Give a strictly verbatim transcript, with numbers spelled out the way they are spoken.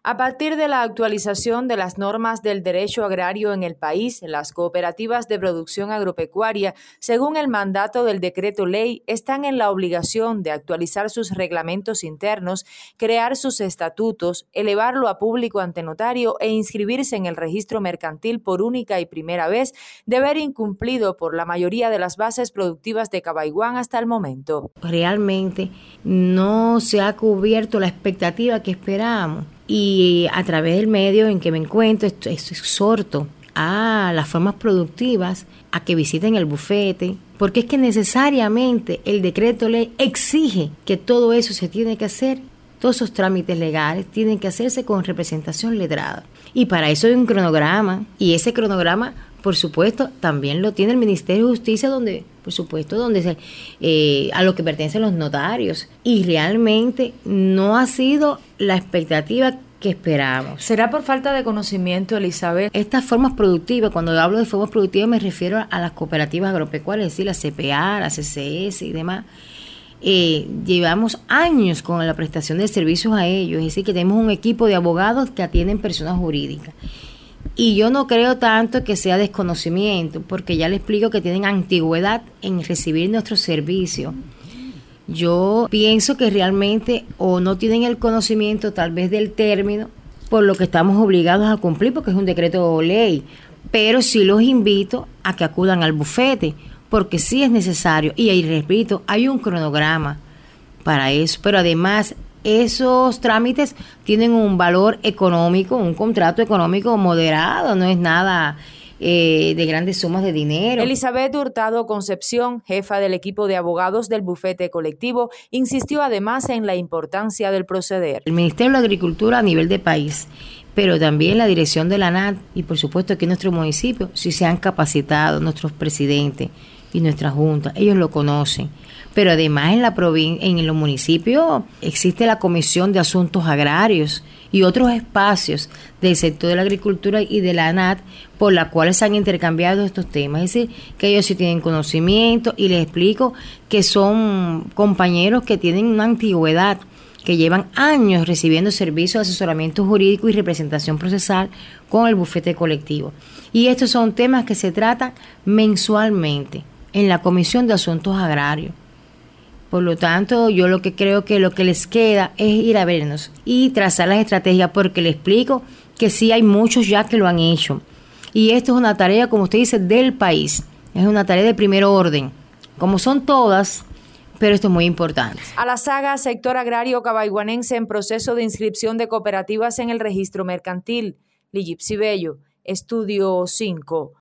A partir de la actualización de las normas del derecho agrario en el país, las cooperativas de producción agropecuaria, según el mandato del decreto ley, están en la obligación de actualizar sus reglamentos internos, crear sus estatutos, elevarlo a público ante notario e inscribirse en el registro mercantil por única y primera vez, de haber incumplido por la mayoría de las bases productivas de Cabaiguán hasta el momento. Realmente no se ha cubierto la expectativa que esperábamos. Y a través del medio en que me encuentro, exhorto a las formas productivas a que visiten el bufete, porque es que necesariamente el decreto ley exige que todo eso se tiene que hacer, todos esos trámites legales tienen que hacerse con representación letrada. Y para eso hay un cronograma, y ese cronograma, por supuesto, también lo tiene el Ministerio de Justicia, donde, por supuesto, donde se, eh, a lo que pertenecen los notarios. Y realmente no ha sido la expectativa que esperábamos. ¿Será por falta de conocimiento, Elizabeth? Estas formas productivas, cuando hablo de formas productivas me refiero a las cooperativas agropecuarias, es decir, la C P A, la C C S y demás. Eh, llevamos años con la prestación de servicios a ellos, es decir, que tenemos un equipo de abogados que atienden personas jurídicas. Y yo no creo tanto que sea desconocimiento, porque ya les explico que tienen antigüedad en recibir nuestros servicios. Yo pienso que realmente o no tienen el conocimiento tal vez del término por lo que estamos obligados a cumplir, porque es un decreto ley, pero sí los invito a que acudan al bufete, porque sí es necesario, y ahí repito, hay un cronograma para eso, pero además esos trámites tienen un valor económico, un contrato económico moderado, no es nada eh, de grandes sumas de dinero. Elizabeth Hurtado Concepción, jefa del equipo de abogados del bufete colectivo, insistió además en la importancia del proceder. El Ministerio de la Agricultura a nivel de país, pero también la dirección de la A N A T y por supuesto aquí en nuestro municipio, sí se han capacitado nuestros presidentes y nuestra junta, ellos lo conocen. Pero además en la provin- en los municipios existe la Comisión de Asuntos Agrarios y otros espacios del sector de la agricultura y de la A N A T por las cuales se han intercambiado estos temas. Es decir, que ellos sí tienen conocimiento y les explico que son compañeros que tienen una antigüedad, que llevan años recibiendo servicios de asesoramiento jurídico y representación procesal con el bufete colectivo. Y estos son temas que se tratan mensualmente en la Comisión de Asuntos Agrarios. Por lo tanto, yo lo que creo que lo que les queda es ir a vernos y trazar las estrategias, porque les explico que sí hay muchos ya que lo han hecho. Y esto es una tarea, como usted dice, del país. Es una tarea de primer orden, como son todas, pero esto es muy importante. A la saga sector agrario cabaiguanense en proceso de inscripción de cooperativas en el registro mercantil. Ligipsi Bello, Estudio cinco.